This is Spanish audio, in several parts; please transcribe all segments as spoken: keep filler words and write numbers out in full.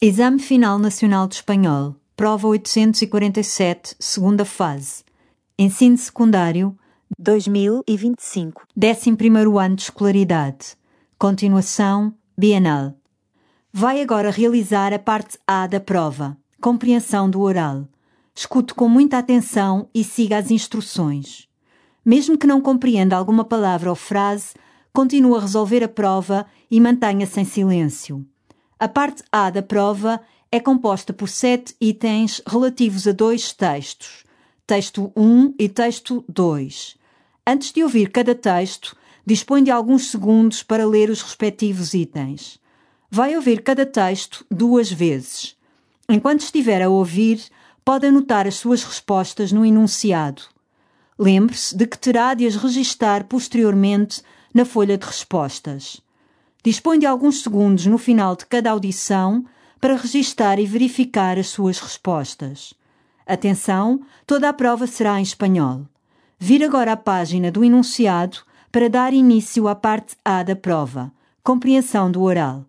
Exame Final Nacional de Espanhol, prova oitocentos e quarenta e sete, segunda fase. Ensino secundário, dois mil e vinte e cinco. décimo primeiro ano de escolaridade. Continuação, bienal. Vai agora realizar a parte A da prova, compreensão do oral. Escute com muita atenção e siga as instruções. Mesmo que não compreenda alguma palavra ou frase, continue a resolver a prova e mantenha-se em silêncio. A parte A da prova é composta por sete itens relativos a dois textos, texto um e texto dois. Antes de ouvir cada texto, dispõe de alguns segundos para ler os respectivos itens. Vai ouvir cada texto duas vezes. Enquanto estiver a ouvir, pode anotar as suas respostas no enunciado. Lembre-se de que terá de as registar posteriormente na folha de respostas. Dispõe de alguns segundos no final de cada audição para registar e verificar as suas respostas. Atenção, toda a prova será em espanhol. Vire agora a página do enunciado para dar início à parte A da prova, compreensão do oral.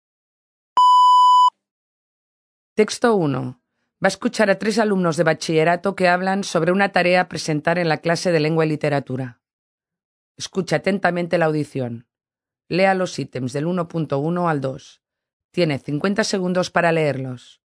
Texto uno. Va a escuchar a tres alumnos de bachillerato que hablan sobre una tarea a presentar en la clase de lengua y literatura. Escucha atentamente la audición. Lea los ítems del uno punto uno al dos. Tiene cincuenta segundos para leerlos.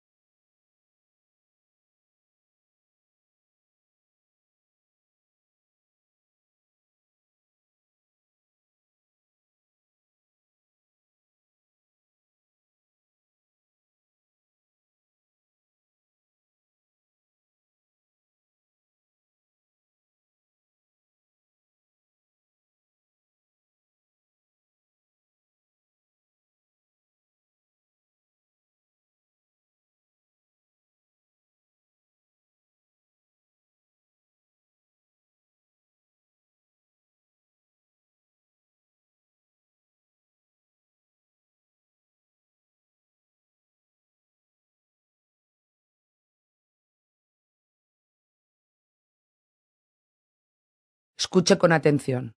Escuche con atención.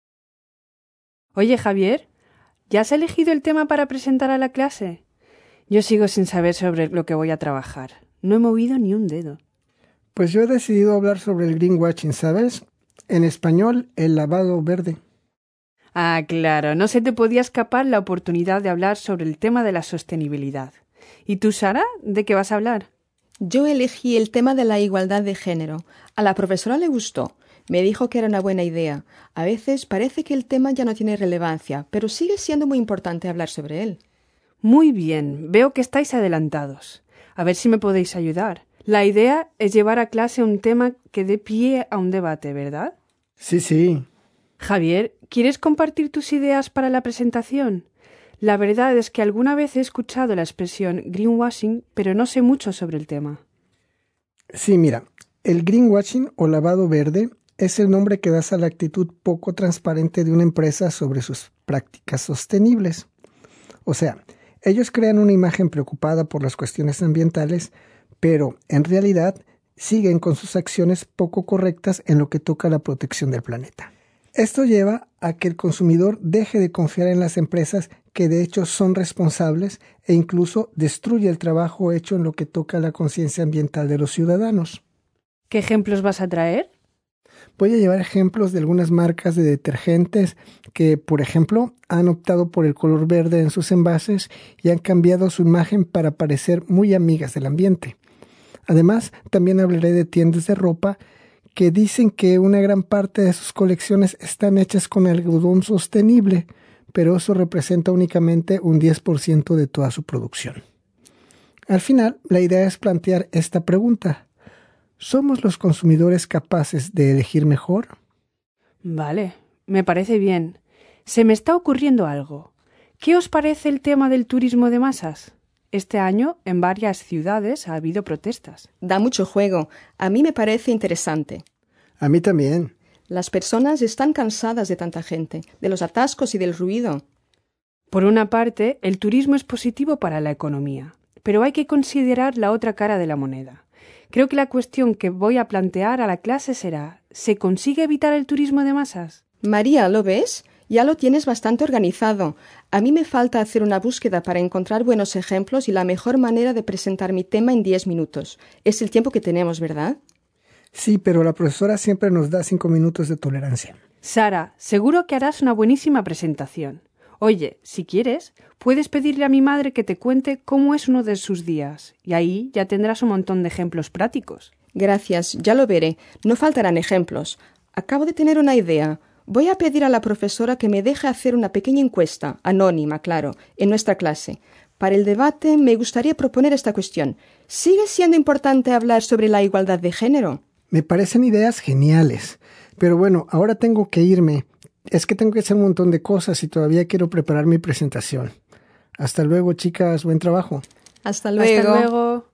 Oye, Javier, ¿ya has elegido el tema para presentar a la clase? Yo sigo sin saber sobre lo que voy a trabajar. No he movido ni un dedo. Pues yo he decidido hablar sobre el greenwashing, ¿sabes? En español, el lavado verde. Ah, claro, no se te podía escapar la oportunidad de hablar sobre el tema de la sostenibilidad. ¿Y tú, Sara, de qué vas a hablar? Yo elegí el tema de la igualdad de género. A la profesora le gustó. Me dijo que era una buena idea. A veces parece que el tema ya no tiene relevancia, pero sigue siendo muy importante hablar sobre él. Muy bien, veo que estáis adelantados. A ver si me podéis ayudar. La idea es llevar a clase un tema que dé pie a un debate, ¿verdad? Sí, sí. Javier, ¿quieres compartir tus ideas para la presentación? La verdad es que alguna vez he escuchado la expresión greenwashing, pero no sé mucho sobre el tema. Sí, mira, el greenwashing o lavado verde es el nombre que das a la actitud poco transparente de una empresa sobre sus prácticas sostenibles. O sea, ellos crean una imagen preocupada por las cuestiones ambientales, pero en realidad siguen con sus acciones poco correctas en lo que toca a la protección del planeta. Esto lleva a que el consumidor deje de confiar en las empresas que de hecho son responsables e incluso destruye el trabajo hecho en lo que toca a la conciencia ambiental de los ciudadanos. ¿Qué ejemplos vas a traer? Voy a llevar ejemplos de algunas marcas de detergentes que, por ejemplo, han optado por el color verde en sus envases y han cambiado su imagen para parecer muy amigas del ambiente. Además, también hablaré de tiendas de ropa que dicen que una gran parte de sus colecciones están hechas con algodón sostenible, pero eso representa únicamente un diez por ciento de toda su producción. Al final, la idea es plantear esta pregunta. ¿Somos los consumidores capaces de elegir mejor? Vale, me parece bien. Se me está ocurriendo algo. ¿Qué os parece el tema del turismo de masas? Este año, en varias ciudades, ha habido protestas. Da mucho juego. A mí me parece interesante. A mí también. Las personas están cansadas de tanta gente, de los atascos y del ruido. Por una parte, el turismo es positivo para la economía, pero hay que considerar la otra cara de la moneda. Creo que la cuestión que voy a plantear a la clase será: ¿se consigue evitar el turismo de masas? María, ¿lo ves? Ya lo tienes bastante organizado. A mí me falta hacer una búsqueda para encontrar buenos ejemplos y la mejor manera de presentar mi tema en diez minutos. Es el tiempo que tenemos, ¿verdad? Sí, pero la profesora siempre nos da cinco minutos de tolerancia. Sara, seguro que harás una buenísima presentación. Oye, si quieres, puedes pedirle a mi madre que te cuente cómo es uno de sus días, y ahí ya tendrás un montón de ejemplos prácticos. Gracias, ya lo veré. No faltarán ejemplos. Acabo de tener una idea. Voy a pedir a la profesora que me deje hacer una pequeña encuesta, anónima, claro, en nuestra clase. Para el debate me gustaría proponer esta cuestión. ¿Sigue siendo importante hablar sobre la igualdad de género? Me parecen ideas geniales. Pero bueno, ahora tengo que irme. Es que tengo que hacer un montón de cosas y todavía quiero preparar mi presentación. Hasta luego, chicas. Buen trabajo. Hasta luego. Hasta luego.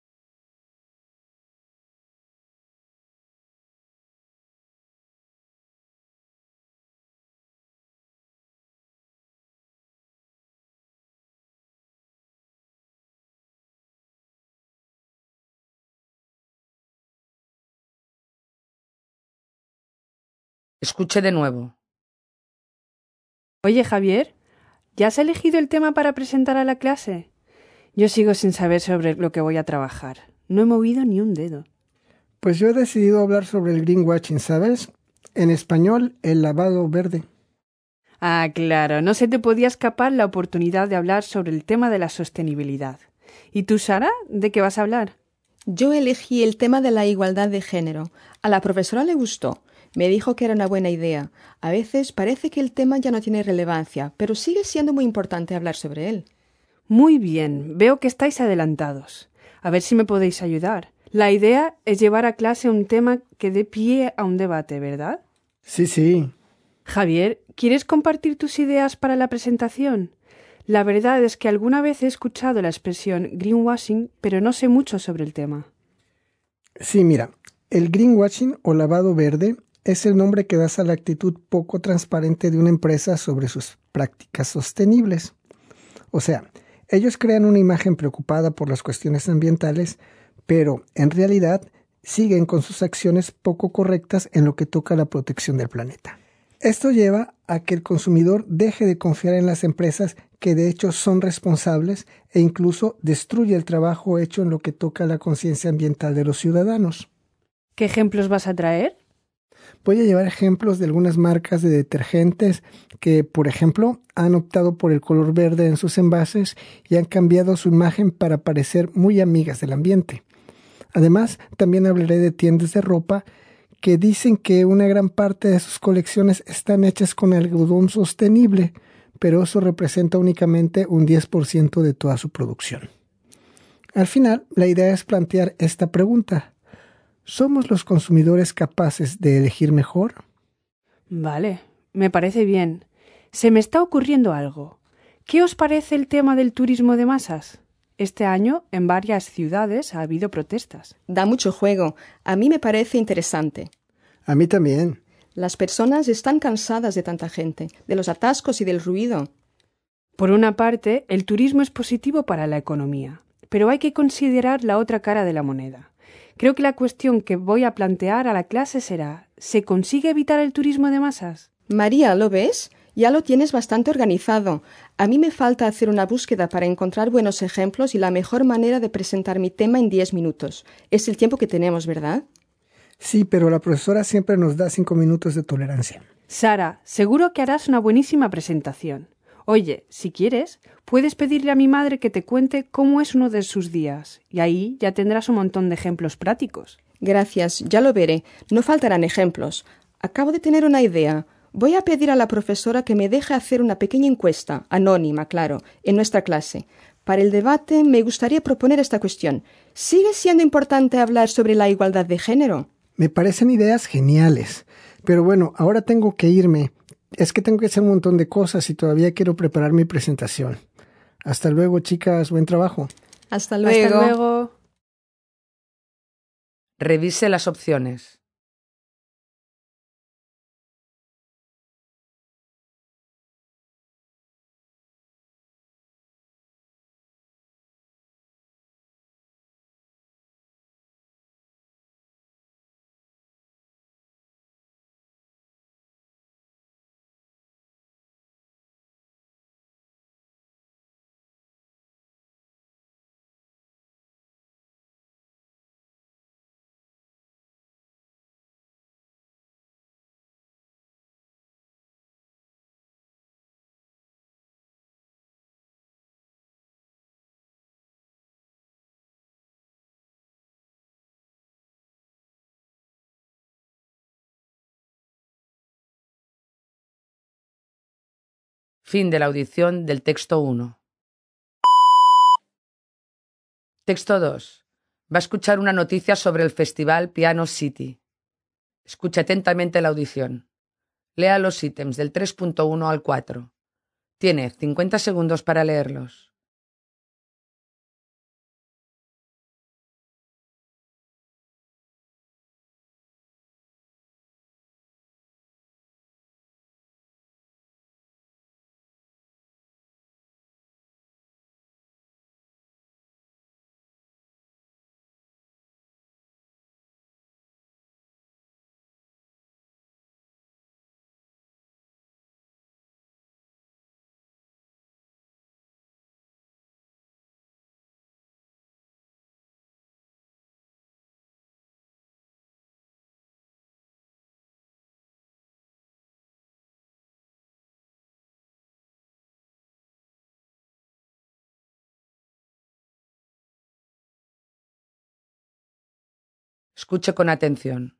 Escuche de nuevo. Oye, Javier, ¿ya has elegido el tema para presentar a la clase? Yo sigo sin saber sobre lo que voy a trabajar. No he movido ni un dedo. Pues yo he decidido hablar sobre el greenwashing, ¿sabes? En español, el lavado verde. Ah, claro, no se te podía escapar la oportunidad de hablar sobre el tema de la sostenibilidad. ¿Y tú, Sara, de qué vas a hablar? Yo elegí el tema de la igualdad de género. A la profesora le gustó. Me dijo que era una buena idea. A veces parece que el tema ya no tiene relevancia, pero sigue siendo muy importante hablar sobre él. Muy bien, veo que estáis adelantados. A ver si me podéis ayudar. La idea es llevar a clase un tema que dé pie a un debate, ¿verdad? Sí, sí. Javier, ¿quieres compartir tus ideas para la presentación? La verdad es que alguna vez he escuchado la expresión greenwashing, pero no sé mucho sobre el tema. Sí, mira, el greenwashing o lavado verde es el nombre que das a la actitud poco transparente de una empresa sobre sus prácticas sostenibles. O sea, ellos crean una imagen preocupada por las cuestiones ambientales, pero en realidad siguen con sus acciones poco correctas en lo que toca a la protección del planeta. Esto lleva a que el consumidor deje de confiar en las empresas que de hecho son responsables e incluso destruye el trabajo hecho en lo que toca a la conciencia ambiental de los ciudadanos. ¿Qué ejemplos vas a traer? Voy a llevar ejemplos de algunas marcas de detergentes que, por ejemplo, han optado por el color verde en sus envases y han cambiado su imagen para parecer muy amigas del ambiente. Además, también hablaré de tiendas de ropa que dicen que una gran parte de sus colecciones están hechas con algodón sostenible, pero eso representa únicamente un diez por ciento de toda su producción. Al final, la idea es plantear esta pregunta. ¿Somos los consumidores capaces de elegir mejor? Vale, me parece bien. Se me está ocurriendo algo. ¿Qué os parece el tema del turismo de masas? Este año, en varias ciudades, ha habido protestas. Da mucho juego. A mí me parece interesante. A mí también. Las personas están cansadas de tanta gente, de los atascos y del ruido. Por una parte, el turismo es positivo para la economía, pero hay que considerar la otra cara de la moneda. Creo que la cuestión que voy a plantear a la clase será, ¿se consigue evitar el turismo de masas? María, ¿lo ves? Ya lo tienes bastante organizado. A mí me falta hacer una búsqueda para encontrar buenos ejemplos y la mejor manera de presentar mi tema en diez minutos. Es el tiempo que tenemos, ¿verdad? Sí, pero la profesora siempre nos da cinco minutos de tolerancia. Sara, seguro que harás una buenísima presentación. Oye, si quieres, puedes pedirle a mi madre que te cuente cómo es uno de sus días, y ahí ya tendrás un montón de ejemplos prácticos. Gracias, ya lo veré. No faltarán ejemplos. Acabo de tener una idea. Voy a pedir a la profesora que me deje hacer una pequeña encuesta, anónima, claro, en nuestra clase. Para el debate me gustaría proponer esta cuestión. ¿Sigue siendo importante hablar sobre la igualdad de género? Me parecen ideas geniales. Pero bueno, ahora tengo que irme. Es que tengo que hacer un montón de cosas y todavía quiero preparar mi presentación. Hasta luego, chicas. Buen trabajo. Hasta luego. Hasta luego. Revise las opciones. Fin de la audición del texto uno. Texto dos. Va a escuchar una noticia sobre el festival Piano City. Escuche atentamente la audición. Lea los ítems del tres punto uno al cuatro. Tiene cincuenta segundos para leerlos. Escuche con atención.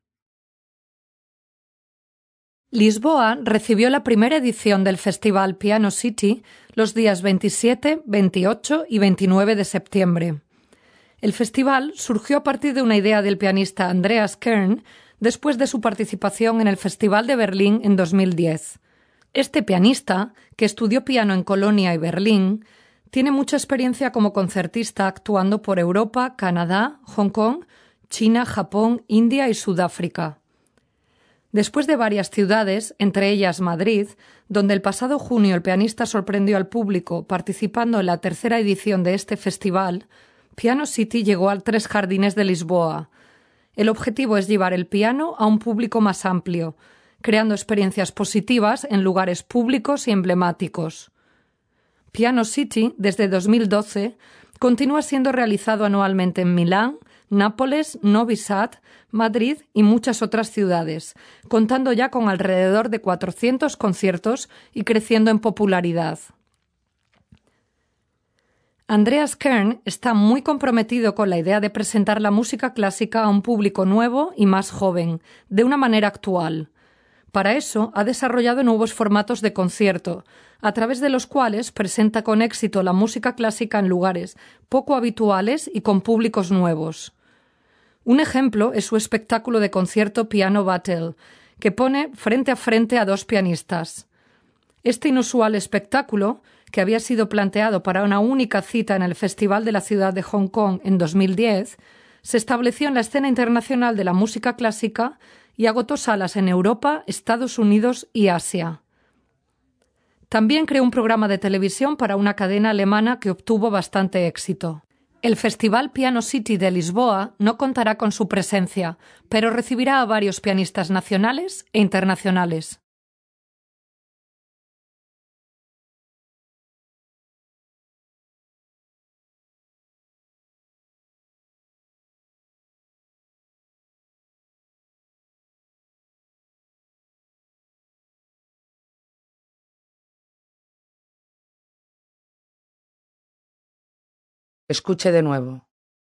Lisboa recibió la primera edición del Festival Piano City los días veintisiete, veintiocho y veintinueve de septiembre. El festival surgió a partir de una idea del pianista Andreas Kern después de su participación en el Festival de Berlín en dos mil diez. Este pianista, que estudió piano en Colonia y Berlín, tiene mucha experiencia como concertista actuando por Europa, Canadá, Hong Kong, China, Japón, India y Sudáfrica. Después de varias ciudades, entre ellas Madrid, donde el pasado junio el pianista sorprendió al público participando en la tercera edición de este festival, Piano City llegó a Tres Jardines de Lisboa. El objetivo es llevar el piano a un público más amplio, creando experiencias positivas en lugares públicos y emblemáticos. Piano City, desde dos mil doce, continúa siendo realizado anualmente en Milán, Nápoles, Novi Sad, Madrid y muchas otras ciudades, contando ya con alrededor de cuatrocientos conciertos y creciendo en popularidad. Andreas Kern está muy comprometido con la idea de presentar la música clásica a un público nuevo y más joven, de una manera actual. Para eso ha desarrollado nuevos formatos de concierto, a través de los cuales presenta con éxito la música clásica en lugares poco habituales y con públicos nuevos. Un ejemplo es su espectáculo de concierto Piano Battle, que pone frente a frente a dos pianistas. Este inusual espectáculo, que había sido planteado para una única cita en el Festival de la Ciudad de Hong Kong en dos mil diez, se estableció en la escena internacional de la música clásica y agotó salas en Europa, Estados Unidos y Asia. También creó un programa de televisión para una cadena alemana que obtuvo bastante éxito. El Festival Piano City de Lisboa no contará con su presencia, pero recibirá a varios pianistas nacionales e internacionales. Escuche de nuevo.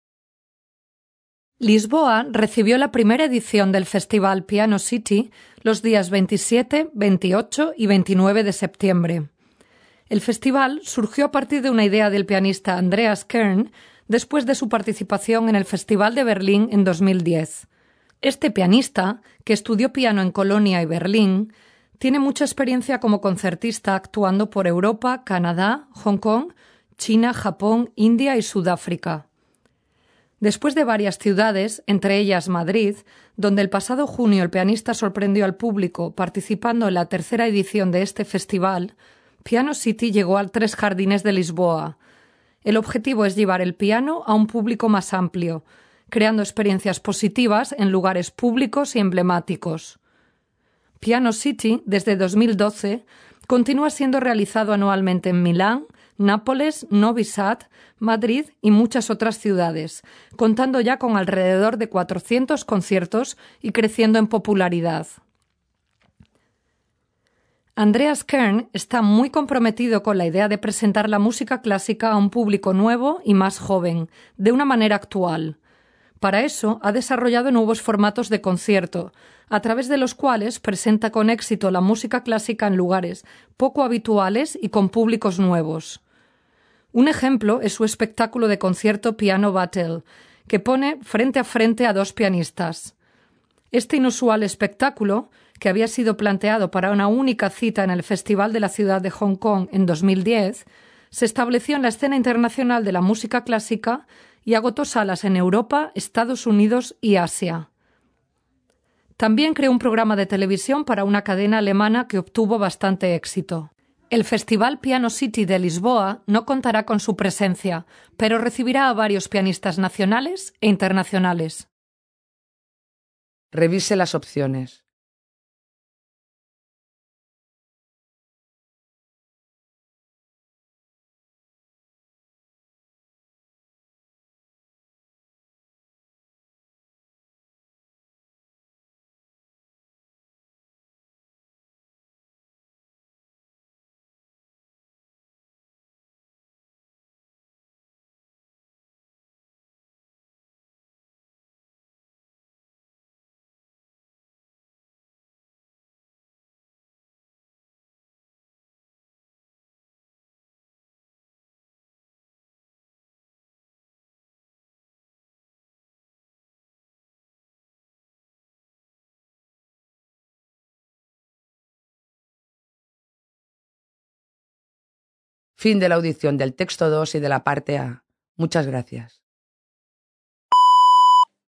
Lisboa recibió la primera edición del Festival Piano City los días veintisiete, veintiocho y veintinueve de septiembre. El festival surgió a partir de una idea del pianista Andreas Kern después de su participación en el Festival de Berlín en dos mil diez. Este pianista, que estudió piano en Colonia y Berlín, tiene mucha experiencia como concertista actuando por Europa, Canadá, Hong Kong, China, Japón, India y Sudáfrica. Después de varias ciudades, entre ellas Madrid, donde el pasado junio el pianista sorprendió al público participando en la tercera edición de este festival, Piano City llegó a Tres Jardines de Lisboa. El objetivo es llevar el piano a un público más amplio, creando experiencias positivas en lugares públicos y emblemáticos. Piano City, desde dos mil doce, continúa siendo realizado anualmente en Milán, Nápoles, Novi Sad, Madrid y muchas otras ciudades, contando ya con alrededor de cuatrocientos conciertos y creciendo en popularidad. Andreas Kern está muy comprometido con la idea de presentar la música clásica a un público nuevo y más joven, de una manera actual. Para eso ha desarrollado nuevos formatos de concierto, a través de los cuales presenta con éxito la música clásica en lugares poco habituales y con públicos nuevos. Un ejemplo es su espectáculo de concierto Piano Battle, que pone frente a frente a dos pianistas. Este inusual espectáculo, que había sido planteado para una única cita en el Festival de la Ciudad de Hong Kong en dos mil diez, se estableció en la escena internacional de la música clásica y agotó salas en Europa, Estados Unidos y Asia. También creó un programa de televisión para una cadena alemana que obtuvo bastante éxito. El Festival Piano City de Lisboa no contará con su presencia, pero recibirá a varios pianistas nacionales e internacionales. Revise las opciones. Fin de la audición del texto dos y de la parte A. Muchas gracias.